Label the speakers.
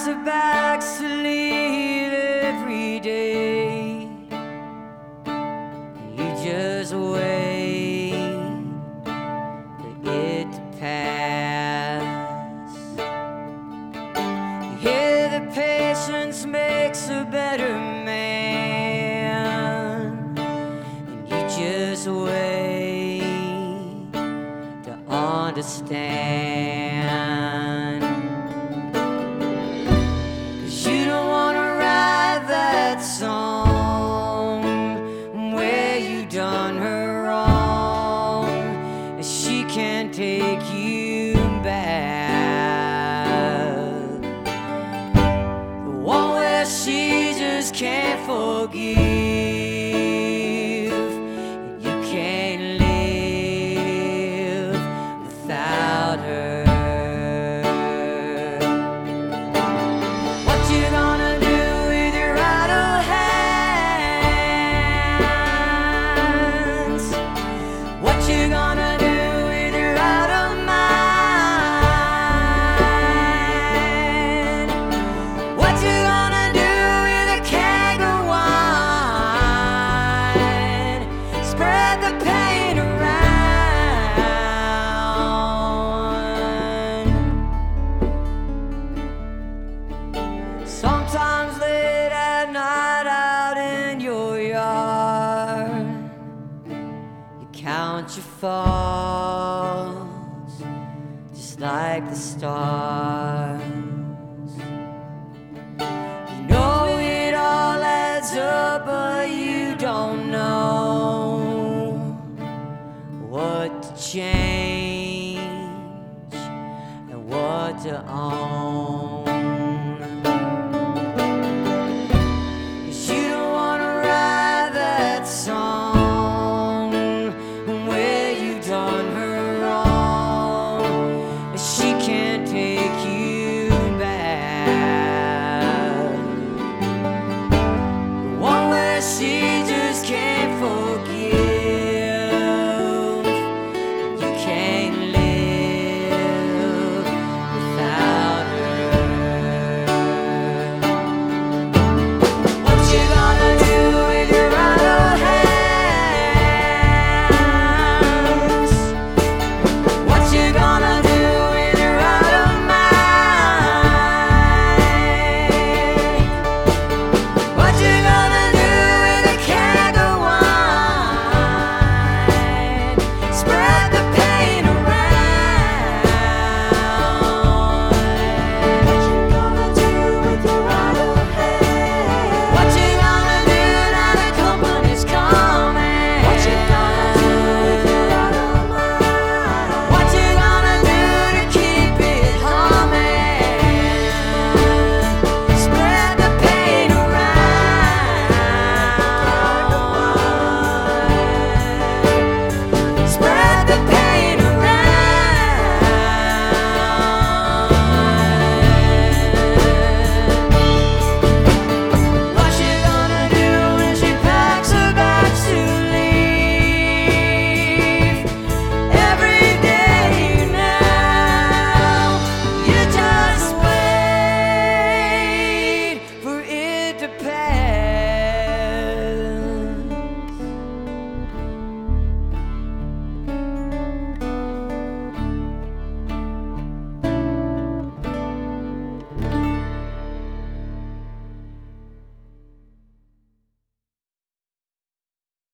Speaker 1: packs her bags to leave every day. You just wait for it to pass. You hear that patience makes a better man, and you just wait to understand. 'Cause you don't wanna write that song where you done her wrong, and she can't take you back. The one where she just can't forgive, and you can't live without her. What you gonna do with your idle hands? What you gonna do with your idle mind? What you gonna do with a keg of wine? Spread the pain around. Sometimes late at night out in your yard, you count your faults just like the stars. You know it all adds up, but you don't know what to change and what to own. 'Cause you don't wanna write that song where you done her wrong, and she can't take you back. The one where she